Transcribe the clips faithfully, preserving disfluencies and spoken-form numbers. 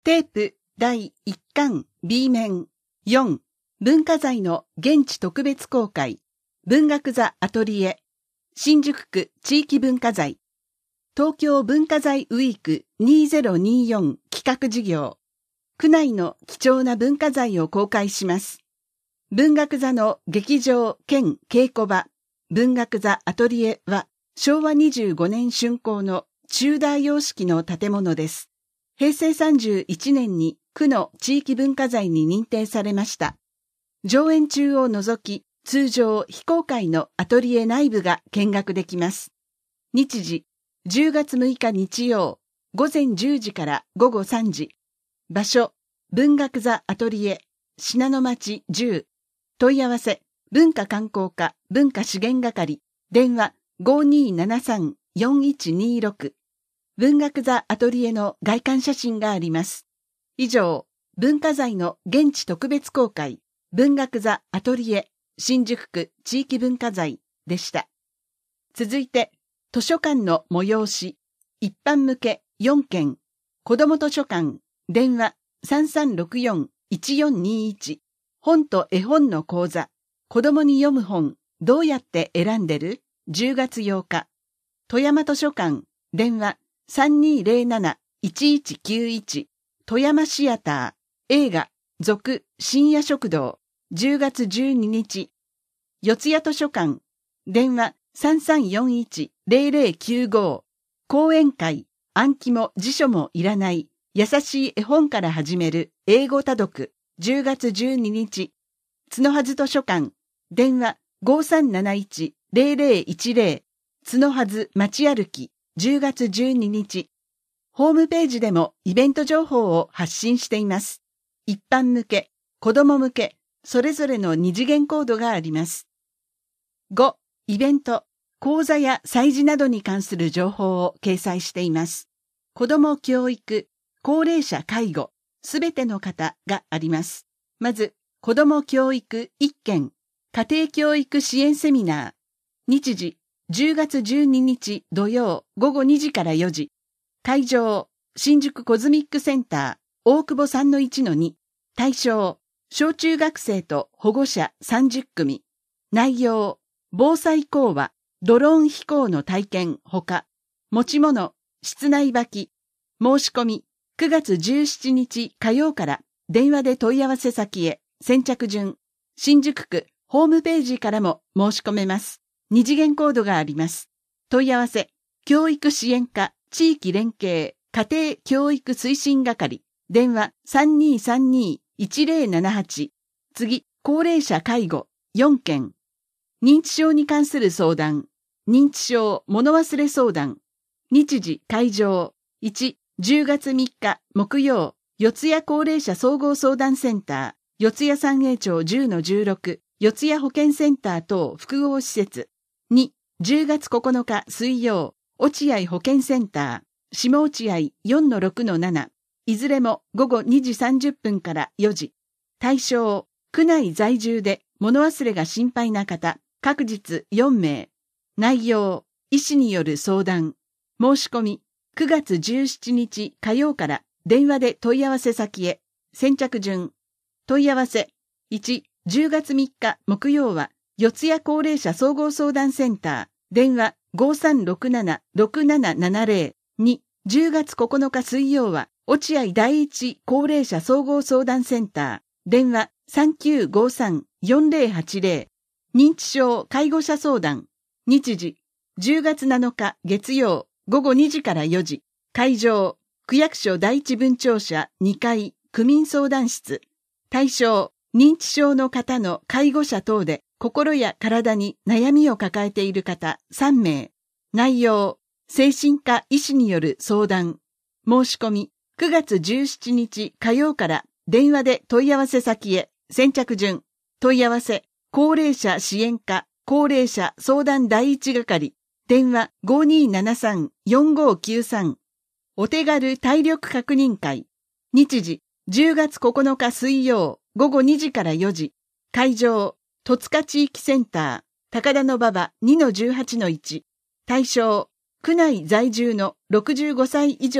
テープだいいっかん B 面よん文化財の現地特別公開文学座アトリエ新宿区地域文化財東京文化財ウィークにせんにじゅうよん企画事業区内の貴重な文化財を公開します。文学座の劇場兼稽古場文学座アトリエはしょうわにじゅうごねん竣工のチューダー様式の建物です。へいせいさんじゅういちねんに区の地域文化財に認定されました。上演中を除き、通常非公開のアトリエ内部が見学できます。日時、じゅうがつむいか日曜、ごぜんじゅうじからごごさんじ。場所、文学座アトリエ、信濃町じゅう。問い合わせ、文化観光課文化資源係、電話ごにーななさんよんいちにーろく。文学座アトリエの外観写真があります。以上、文化財の現地特別公開、文学座アトリエ、新宿区地域文化財でした。続いて、図書館の催し、一般向けよんけん、子ども図書館、電話さんさんろくよんいちよんにいち、本と絵本の講座、子どもに読む本、どうやって選んでる？じゅうがつようか、富山図書館、電話さんにーぜろなないちいちきゅういち、富山シアター、映画、続、深夜食堂、じゅうがつじゅうににち、四谷図書館、電話さんさんよんいちぜろぜろきゅうご、講演会、暗記も辞書もいらない、優しい絵本から始める英語多読、じゅうがつじゅうににち、角はず図書館、電話ごさんなないちぜろぜろいちぜろ、角はず街歩き、じゅうがつじゅうににち、ホームページでもイベント情報を発信しています。一般向け、子ども向け、それぞれの二次元コードがあります。ご、イベント、講座や催事などに関する情報を掲載しています。子ども教育、高齢者介護、すべての方があります。まず、子ども教育いっけん、家庭教育支援セミナー、日時、じゅうがつじゅうににち土曜ごごにじからよじ。会場、新宿コズミックセンター、大久保 さんのいちのに。対象、小中学生と保護者さんじゅっくみ。内容、防災講話、ドローン飛行の体験ほか、持ち物、室内履き。申し込み、くがつじゅうしちにち火曜から電話で問い合わせ先へ、先着順、新宿区ホームページからも申し込めます。二次元コードがあります。問い合わせ、教育支援課、地域連携、家庭教育推進係、電話さんにーさんにーいちぜろななはち。次、高齢者介護よんけん。認知症に関する相談、認知症物忘れ相談。日時、会場、いち、じゅうがつみっか木曜、四谷高齢者総合相談センター、四谷三栄町 じゅうのじゅうろく、四谷保健センター等複合施設。に、じゅうがつここのか水曜、落合保健センター、下落合 よんのろくのなな、いずれもごごにじさんじゅっぷんからよじ。対象、区内在住で物忘れが心配な方、各日よんめい。内容、医師による相談。申し込み、くがつじゅうしちにち火曜から電話で問い合わせ先へ。先着順。問い合わせ。いち、じゅうがつみっか木曜は、四谷高齢者総合相談センター、電話ごさんろくななろくななななぜろ。に、じゅうがつここのか水曜は、落合第一高齢者総合相談センター、電話さんきゅうごさんよんぜろはちぜろ。認知症介護者相談。日時、じゅうがつなのか月曜、ごごにじからよじ。会場、区役所第一分庁舎にかい、区民相談室。対象、認知症の方の介護者等で、心や体に悩みを抱えている方さんめい。内容、精神科医師による相談。申し込み、くがつじゅうしちにち火曜から電話で問い合わせ先へ。先着順。問い合わせ、高齢者支援課、高齢者相談第一係。電話ごにーななさんよんごきゅうさん。お手軽体力確認会。日時、じゅうがつここのか水曜、ごごにじからよじ。会場、戸塚地域センター、高田馬場 にのじゅうはちのいち。対象、区内在住のろくじゅうごさい以上で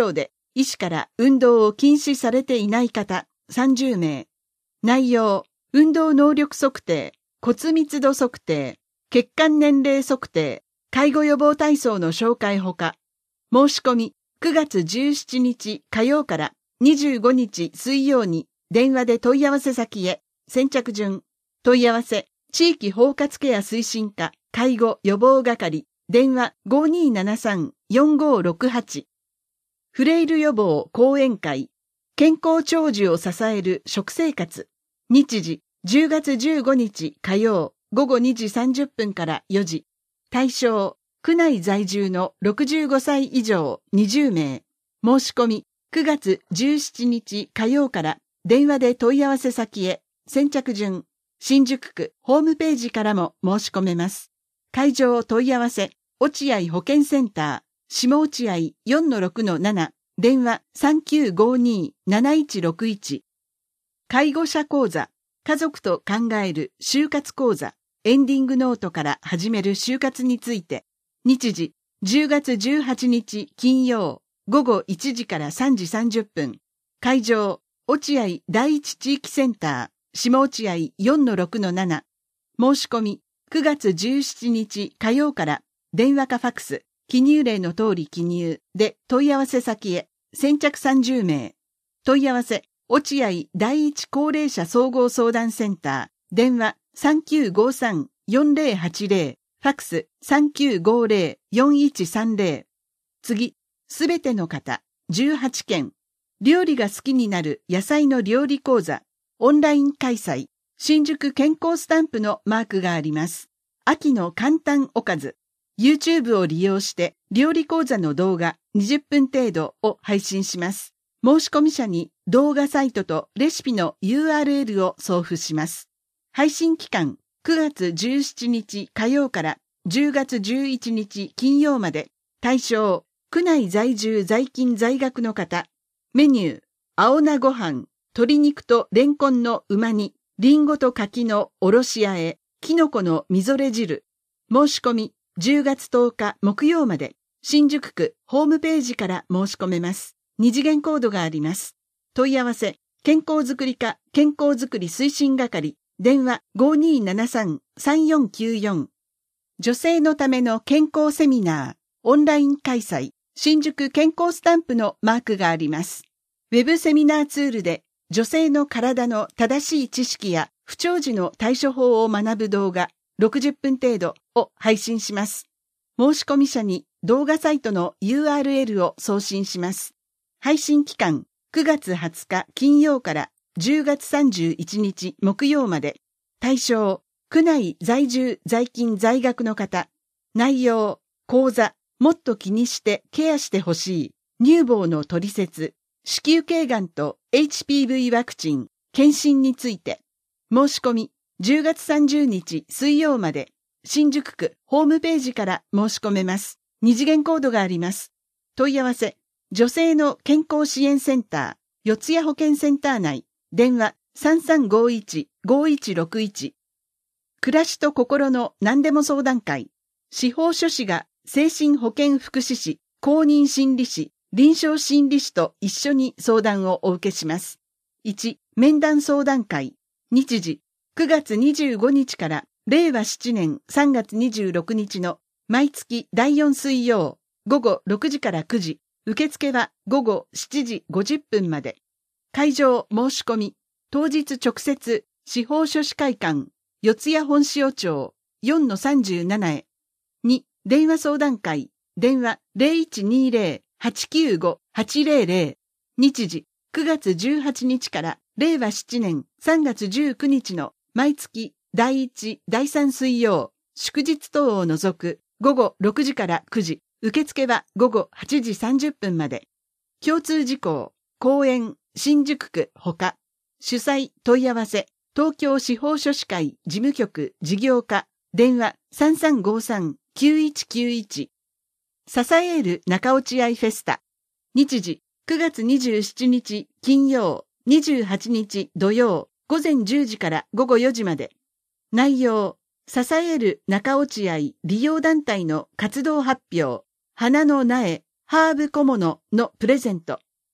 医師から運動を禁止されていない方さんじゅうめい。内容、運動能力測定、骨密度測定、血管年齢測定、介護予防体操の紹介ほか、申し込みくがつじゅうしちにち火曜からにじゅうごにち水曜に電話で問い合わせ先へ、先着順、問い合わせ、地域包括ケア推進課、介護予防係、電話 ごにーななさんよんごーろくはち。フレイル予防講演会、健康長寿を支える食生活、日時じゅうがつじゅうごにち火曜ごごにじさんじゅっぷんからよじ。対象、区内在住のろくじゅうごさい以上にじゅうめい。申し込みくがつじゅうしちにち火曜から電話で問い合わせ先へ、先着順、新宿区ホームページからも申し込めます。会場問い合わせ、落合保健センター、下落合 よんのろくのなな、電話 さんきゅうごにーなないちろくいち。介護者講座、家族と考える就活講座、エンディングノートから始める就活について、日時じゅうがつじゅうはちにち金曜ごごいちじからさんじさんじゅっぷん。会場、落合第一地域センター、下落合 よんのろくのなな。申し込みくがつじゅうしちにち火曜から電話かファックス、記入例の通り記入で問い合わせ先へ、先着さんじゅうめい。問い合わせ、落合第一高齢者総合相談センター、電話 さんきゅうごさんよんぜろはちぜろ、ファックス さんきゅうごぜろよんいちさんぜろ。次、すべての方、じゅうはちけん。料理が好きになる野菜の料理講座、オンライン開催、新宿健康スタンプのマークがあります。秋の簡単おかず。YouTube を利用して料理講座の動画にじゅっぷん程度を配信します。申し込み者に動画サイトとレシピの ユーアールエル を送付します。配信期間くがつじゅうしちにち火曜からじゅうがつじゅういちにち金曜まで。対象、区内在住在勤在学の方。メニュー、青菜ご飯、鶏肉とレンコンのうま煮、リンゴと柿のおろしあえ、きのこのみぞれ汁。申し込みじゅうがつとおか木曜まで、新宿区ホームページから申し込めます。二次元コードがあります。問い合わせ、健康づくり課健康づくり推進係、電話 ごにーななさんさんよんきゅうよん。女性のための健康セミナー、オンライン開催、新宿健康スタンプのマークがあります。ウェブセミナーツールで女性の体の正しい知識や不調時の対処法を学ぶ動画ろくじゅっぷん程度を配信します。申し込み者に動画サイトの ユーアールエル を送信します。配信期間くがつはつか金曜からじゅうがつさんじゅういちにち木曜まで。対象、区内在住在勤在学の方。内容、講座、もっと気にしてケアしてほしい、乳房のトリセツ、子宮頸がんと エイチピーブイ ワクチン、検診について。申し込み、じゅうがつさんじゅうにち水曜まで、新宿区ホームページから申し込めます。二次元コードがあります。問い合わせ、女性の健康支援センター、四谷保健センター内、電話 さんさんごいちごいちろくいち。暮らしと心の何でも相談会、司法書士が精神保健福祉士、公認心理師、臨床心理士と一緒に相談をお受けします。いち、面談相談会、日時、くがつにじゅうごにちかられいわななねんさんがつにじゅうろくにちの毎月だいよん水曜、ごごろくじからくじ、受付はごごしちじごじゅっぷんまで。会場申し込み、当日直接、司法書士会館、四谷本塩町 よんのさんじゅうなな へ。に、電話相談会、電話 ゼロいちにゼロ はちきゅうご はちゼロゼロ。日時、くがつじゅうはちにちかられいわななねんさんがつじゅうくにちの毎月だいいち、だいさん水曜、祝日等を除くごごろくじからくじ、受付はごごはちじさんじゅっぷんまで。共通事項、公園、新宿区ほか。主催問い合わせ、東京司法書士会事務局事業課、電話 さんさんごさんきゅういちきゅういち。ササエール中落合フェスタ。日時、くがつにじゅうしちにち金曜、にじゅうはちにち土曜、ごぜんじゅうじからごごよじまで。内容、ササエール中落合利用団体の活動発表、花の苗、ハーブ小物のプレゼント。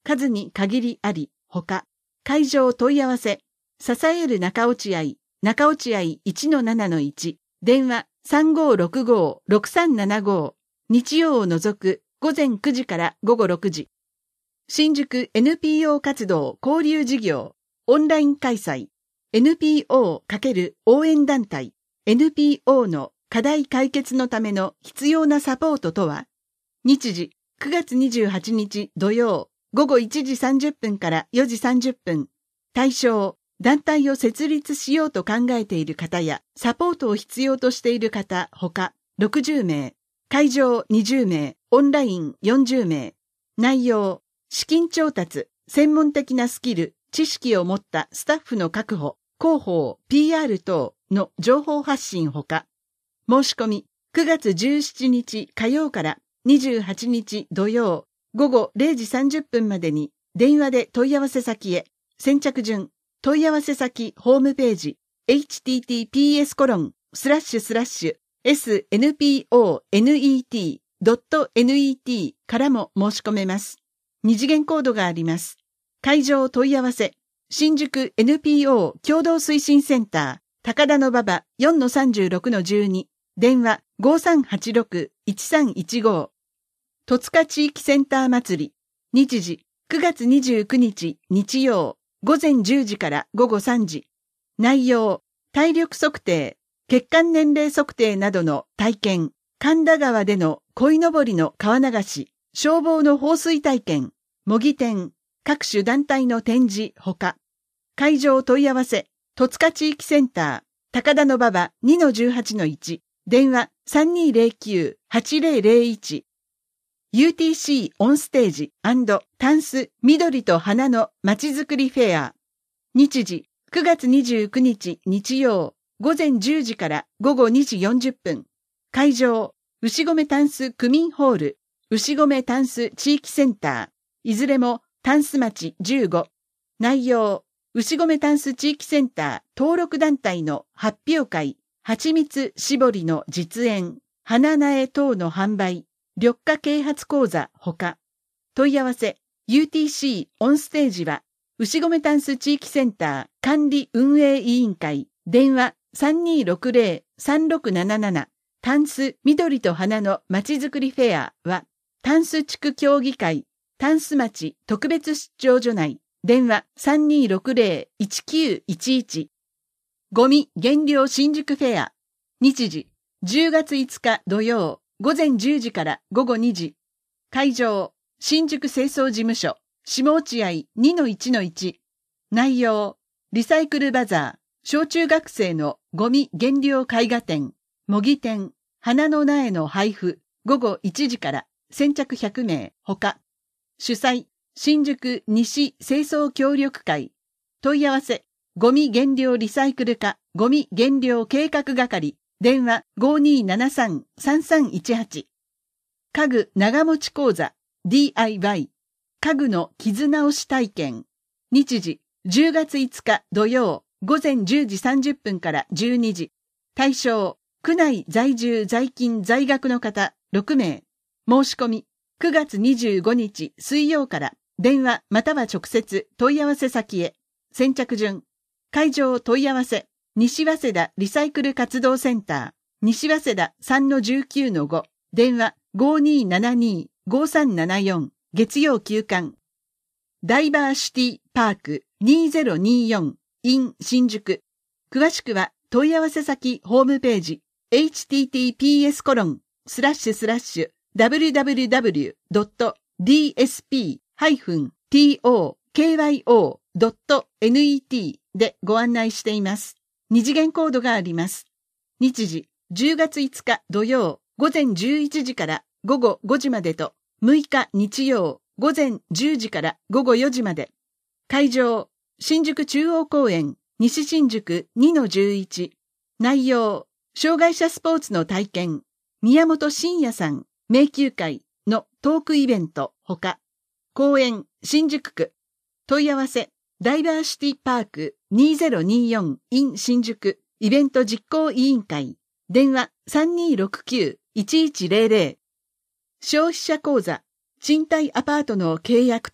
数に限りあり、ほか、会場問い合わせ、支える中落合、中落合 いちのななのいち、電話 さんごーろくごーろくさんななごー、日曜を除く午前くじから午後ろくじ。新宿 エヌピーオー 活動交流事業、オンライン開催、エヌピーオー× 応援団体、エヌピーオー の課題解決のための必要なサポートとは、日時くがつにじゅうはちにち土曜午後いちじさんじゅっぷんからよじさんじゅっぷん、対象、団体を設立しようと考えている方や、サポートを必要としている方、ほか、ろくじゅうめい、会場にじゅうめい、オンラインよんじゅうめい、内容、資金調達、専門的なスキル、知識を持ったスタッフの確保、広報、ピーアール 等の情報発信ほか、申し込み、くがつじゅうしちにち火曜からにじゅうはちにち土曜、午後れいじさんじゅっぷんまでに電話で問い合わせ先へ、先着順、問い合わせ先ホームページ、エイチティーティーピーエスコロンスラッシュスラッシュエスエヌピーオーネットドットネット からも申し込めます。二次元コードがあります。会場問い合わせ、新宿 エヌピーオー 共同推進センター、高田馬場 よんのさんじゅうろくのじゅうに、電話 ごーさんはちろくいちさんいちご。戸塚地域センター祭り、日時くがつにじゅうくにち日曜、午前じゅうじから午後さんじ。内容、体力測定、血管年齢測定などの体験、神田川での鯉のぼりの川流し、消防の放水体験、模擬店、各種団体の展示ほか、会場問い合わせ、戸塚地域センター、高田馬場 にのじゅうはちのいち、電話 さんにーぜろきゅうはちぜろぜろいち。ユーティーシー オンステージ&タンス緑と花のまちづくりフェア。日時くがつにじゅうくにち日曜午前じゅうじから午後にじよんじゅっぷん。会場牛込タンス区民ホール、牛込タンス地域センター、いずれもタンス町じゅうご。内容、牛込タンス地域センター登録団体の発表会、蜂蜜搾りの実演、花苗等の販売、緑化啓発講座ほか、問い合わせ ユーティーシー オンステージは牛込タンス地域センター管理運営委員会、電話 さんにーろくぜろさんろくなななな。タンス緑と花のまちづくりフェアはタンス地区協議会タンス町特別出張所内、電話 さんにーろくぜろいちきゅういちいち。ゴミ減量新宿フェア、日時じゅうがついつか土曜午前じゅうじから午後にじ。会場、新宿清掃事務所、下落合 にのいちのいち。内容、リサイクルバザー、小中学生のゴミ減量絵画展、模擬店、花の苗の配布、午後いちじから先着ひゃくめいほか。主催、新宿西清掃協力会。問い合わせ、ゴミ減量リサイクル課、ゴミ減量計画係。電話 ごーにーななさんさんさんいちはち。家具長持ち講座 ディーアイワイ。家具の傷直し体験。日時じゅうがついつか土曜午前じゅうじさんじゅっぷんからじゅうにじ。対象、区内在住在勤在学の方ろくめい。申し込みくがつにじゅうごにち水曜から電話または直接問い合わせ先へ。先着順。会場問い合わせ。西早稲田リサイクル活動センター、西早稲田 さんのじゅうきゅうのご、電話 ごーにーななにーごーさんななよん、月曜休館。ダイバーシティパークにせんにじゅうよん in 新宿。詳しくは問い合わせ先ホームページ、エイチティーティーピーエスコロンスラッシュスラッシュダブリュダブリュダブリュドットディーエスピートーケーワイオードットネット でご案内しています。二次元コードがあります。日時じゅうがついつか土曜午前じゅういちじから午後ごじまでと、むいか日曜午前じゅうじから午後よじまで。会場、新宿中央公園西新宿 にのじゅういち。内容、障害者スポーツの体験、宮本慎也さん迷宮会のトークイベントほか。公園新宿区。問い合わせダイバーシティパークにせんにじゅうよん in 新宿イベント実行委員会。電話 さんにーろくきゅういちいちぜろぜろ。消費者講座、賃貸アパートの契約と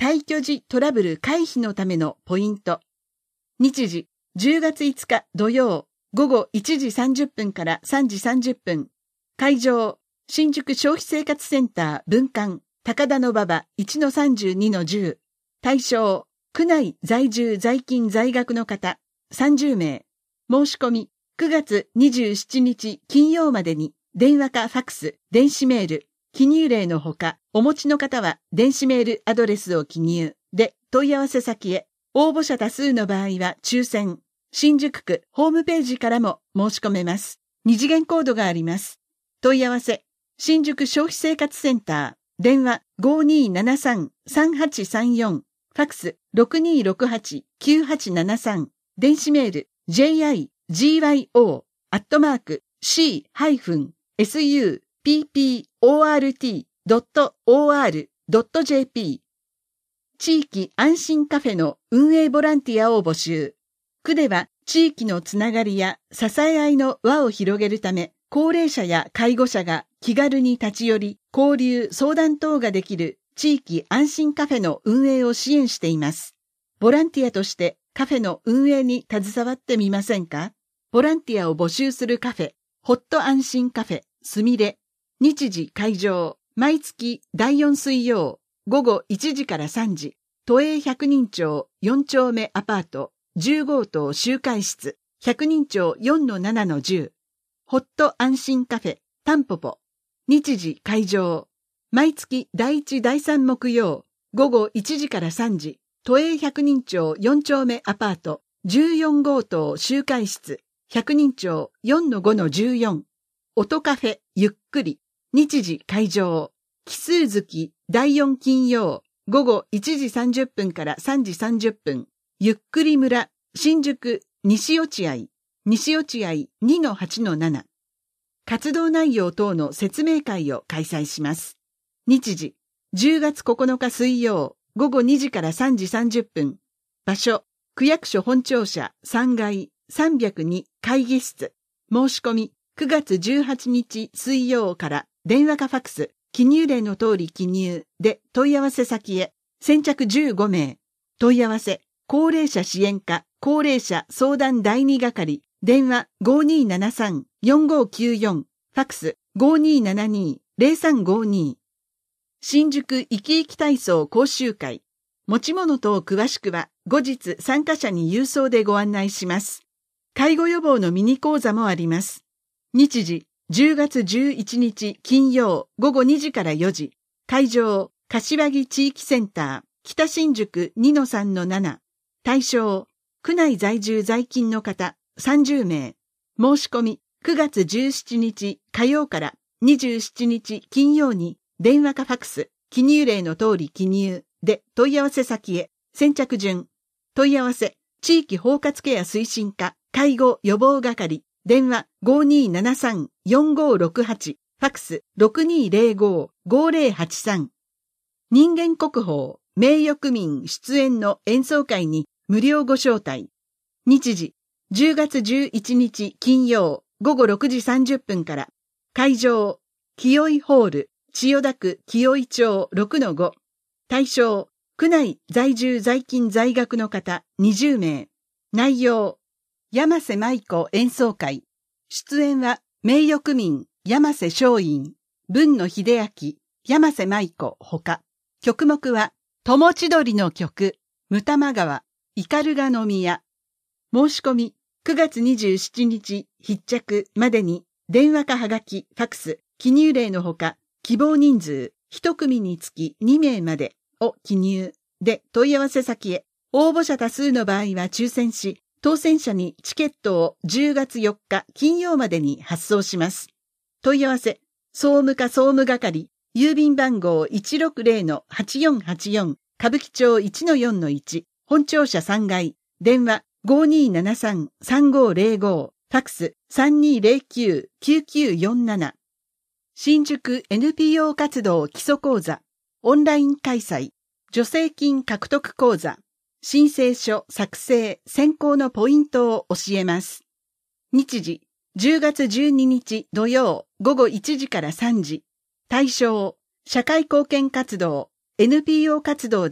退去時トラブル回避のためのポイント。日時、じゅうがついつか土曜、午後いちじさんじゅっぷんからさんじさんじゅっぷん。会場、新宿消費生活センター分館、高田馬場 いちのさんじゅうにのじゅう。対象、区内在住在勤在学の方、さんじゅうめい。申し込み、くがつにじゅうしちにち金曜までに、電話かファクス、電子メール、記入例のほか、お持ちの方は電子メールアドレスを記入で問い合わせ先へ。応募者多数の場合は抽選。新宿区ホームページからも申し込めます。二次元コードがあります。問い合わせ、新宿消費生活センター、電話 ごにーななさんさんはちさんよん、ファクス ろくにーろくはちきゅうはちななさん、電子メール ジェイアイジーワイオー アットマーク シー エスユー ピーピー オーアールティー ドット オーアール ドット ジェーピー。地域安心カフェの運営ボランティアを募集。区では地域のつながりや支え合いの輪を広げるため、高齢者や介護者が気軽に立ち寄り、交流、相談等ができる地域安心カフェの運営を支援しています。ボランティアとしてカフェの運営に携わってみませんか？ボランティアを募集するカフェ、ホット安心カフェ、すみれ。日時会場、毎月だいよん水曜、午後いちじからさんじ、都営百人町よん丁目アパート、じゅう号棟集会室、百人町 よんのななのじゅう。ホット安心カフェ、タンポポ。日時会場、毎月だいいちだいさん木曜、午後いちじからさんじ、都営百人町よん丁目アパート、じゅうよん号棟集会室、百人町 よんのごのじゅうよん。音カフェ、ゆっくり。日時会場、奇数月だいよん金曜、午後いちじさんじゅっぷんからさんじさんじゅっぷん。ゆっくり村、新宿、西落合、西落合 にのはちのなな。活動内容等の説明会を開催します。日時、じゅうがつここのか水曜、午後にじからさんじさんじゅっぷん。場所、区役所本庁舎さんがいさんびゃくに会議室。申し込み、くがつじゅうはちにち水曜から電話かファクス、記入例の通り記入で問い合わせ先へ。先着じゅうごめい。問い合わせ、高齢者支援課、高齢者相談だいに係、電話 ごにーななさんよんごきゅうよん、ファクス ごにーななにーぜろさんごに。新宿生き生き体操講習会。持ち物等詳しくは後日参加者に郵送でご案内します。介護予防のミニ講座もあります。日時、じゅうがつじゅういちにち金曜午後にじからよじ。会場、柏木地域センター、北新宿 にのさんのなな。対象、区内在住在勤の方さんじゅうめい。申し込み、くがつじゅうしちにち火曜からにじゅうしちにち金曜に電話かファクス、記入例の通り記入で問い合わせ先へ。先着順。問い合わせ、地域包括ケア推進課、介護予防係、電話 ごにーななさんよんごろくはち、ファクス ろくにーぜろごごぜろはちさん。人間国宝、名誉区民出演の演奏会に無料ご招待。日時、じゅうがつじゅういちにち金曜午後ろくじさんじゅっぷんから。会場、清井ホール、千代田区清井町 ろくのご。対象、区内在住在勤在学の方にじゅうめい。内容、山瀬舞子演奏会。出演は名誉区民山瀬松陰、文野秀明、山瀬舞子ほか。曲目は、友千鳥の曲、むたま川、斑鳩の宮。申し込み、くがつにじゅうしちにち必着までに、電話かはがき、ファクス、記入例のほか、希望人数、いち組につきにめいまでを記入で問い合わせ先へ。応募者多数の場合は抽選し、当選者にチケットをじゅうがつよっか金曜までに発送します。問い合わせ、総務課総務係、郵便番号 いちろくぜろのはちよんはちよん、歌舞伎町 いちのよんのいち、本庁舎さんがい、電話 ごにーななさんさんごぜろご、ファクス さんにーぜろきゅうきゅうきゅうよんなな。新宿 エヌピーオー 活動基礎講座、オンライン開催、助成金獲得講座、申請書作成、選考のポイントを教えます。日時、じゅうがつじゅうににち土曜午後いちじからさんじ。対象、社会貢献活動、エヌピーオー 活動で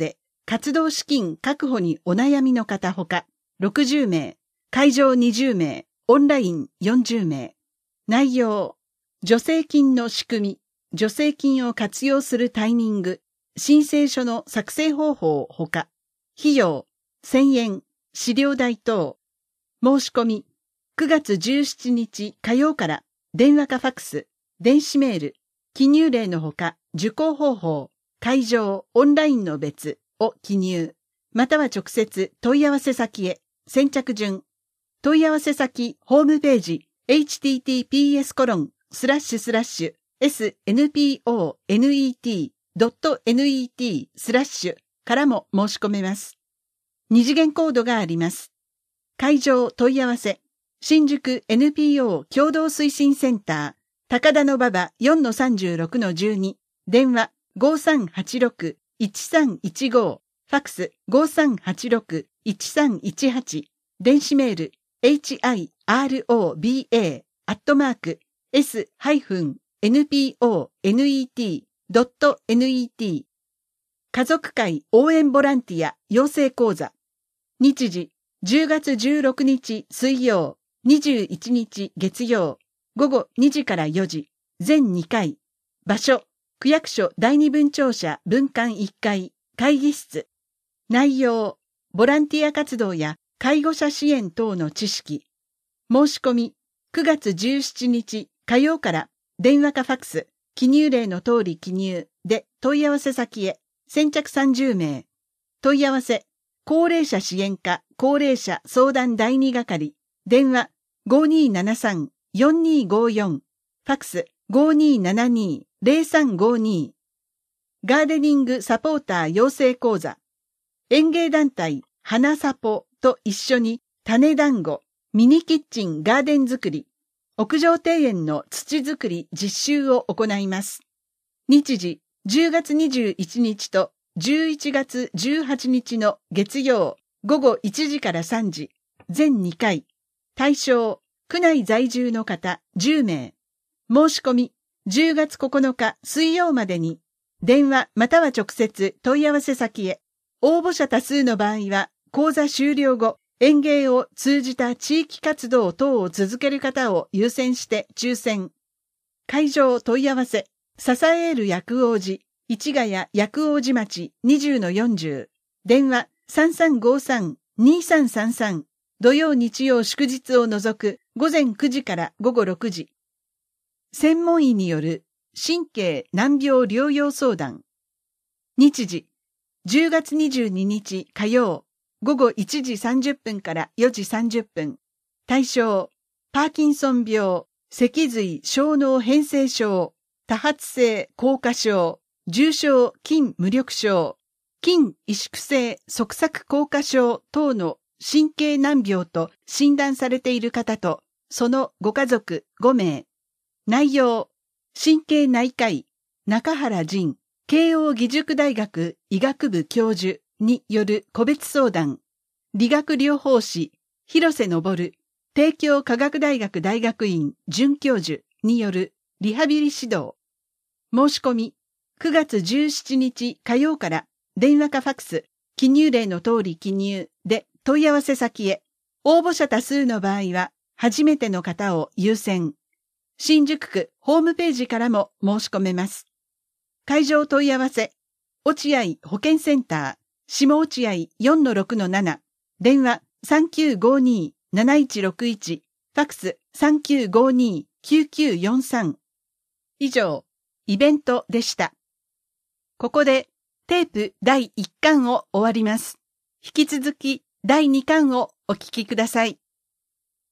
活動資金確保にお悩みの方ほか、ろくじゅうめい、会場にじゅうめい、オンラインよんじゅうめい。内容、助成金の仕組み、助成金を活用するタイミング、申請書の作成方法ほか、費用、せんえん、資料代等。申し込み、くがつじゅうしちにち火曜から電話かファックス、電子メール、記入例のほか、受講方法、会場、オンラインの別を記入、または直接問い合わせ先へ、先着順。問い合わせ先、ホームページ、エイチティーティーピーエスコロンスラッシュスラッシュエスエヌピーオーネットドットネットスラッシュからも申し込めます。二次元コードがあります。会場問い合わせ、新宿 エヌピーオー 共同推進センター、高田馬場 よんのさんじゅうろくのじゅうに、電話 ごさんはちろくいちさんいちご、ファックス ごさんはちろくいちさんいちはち、電子メール エイチアイアールオービーエー アットマーク エス エヌピーオーネットドットネット 家族会応援ボランティア養成講座。日時じゅうがつじゅうろくにち水曜、にじゅういちにち月曜、ごごにじからよじ、全にかい。場所、区役所第二分庁舎分館いっかい、会議室。内容、ボランティア活動や介護者支援等の知識。申し込み、くがつじゅうしちにち火曜から電話かファックス、記入例の通り記入で問い合わせ先へ、先着さんじゅうめい。問い合わせ、高齢者支援課高齢者相談第二係、電話 ごにーななさんよんにーごよん、ファックス ごにーななにーぜろさんごにー。ガーデニングサポーター養成講座。園芸団体花サポと一緒に種団子、ミニキッチンガーデン作り、屋上庭園の土作り実習を行います。日時じゅうがつにじゅういちにちとじゅういちがつじゅうはちにちの月曜ごごいちじからさんじ、全にかい。対象、区内在住の方じゅうめい。申し込み、じゅうがつここのか水曜までに、電話または直接問い合わせ先へ。応募者多数の場合は、講座終了後、園芸を通じた地域活動等を続ける方を優先して抽選。会場問い合わせ、支える薬王寺、市ヶ谷薬王寺町 にじゅうのよんじゅう。電話さんさんごさんにさんさんさん。土曜日曜祝日を除くごぜんくじからごごろくじ。専門医による神経難病療養相談。日時、じゅうがつにじゅうににち火曜、ごごいちじさんじゅっぷんからよじさんじゅっぷん。対象、パーキンソン病、脊髄小脳変性症、多発性硬化症、重症筋無力症、筋萎縮性側索硬化症等の神経難病と診断されている方と、そのご家族ごめい。内容、神経内科医、中原仁、慶應義塾大学医学部教授による個別相談、理学療法士、広瀬昇、帝京科学大学大学院准教授によるリハビリ指導。申し込み、くがつじゅうしちにち火曜から電話かファックス、記入例の通り記入で問い合わせ先へ。応募者多数の場合は、初めての方を優先。新宿区ホームページからも申し込めます。会場問い合わせ、落合保健センター、下落合 よんのろくのなな、電話さんきゅうごにーなないちろくいち、ファックスさんきゅうごにーきゅうきゅうよんさん。以上、イベントでした。ここでテープだいいっかんを終わります。引き続きだいにかんをお聞きください。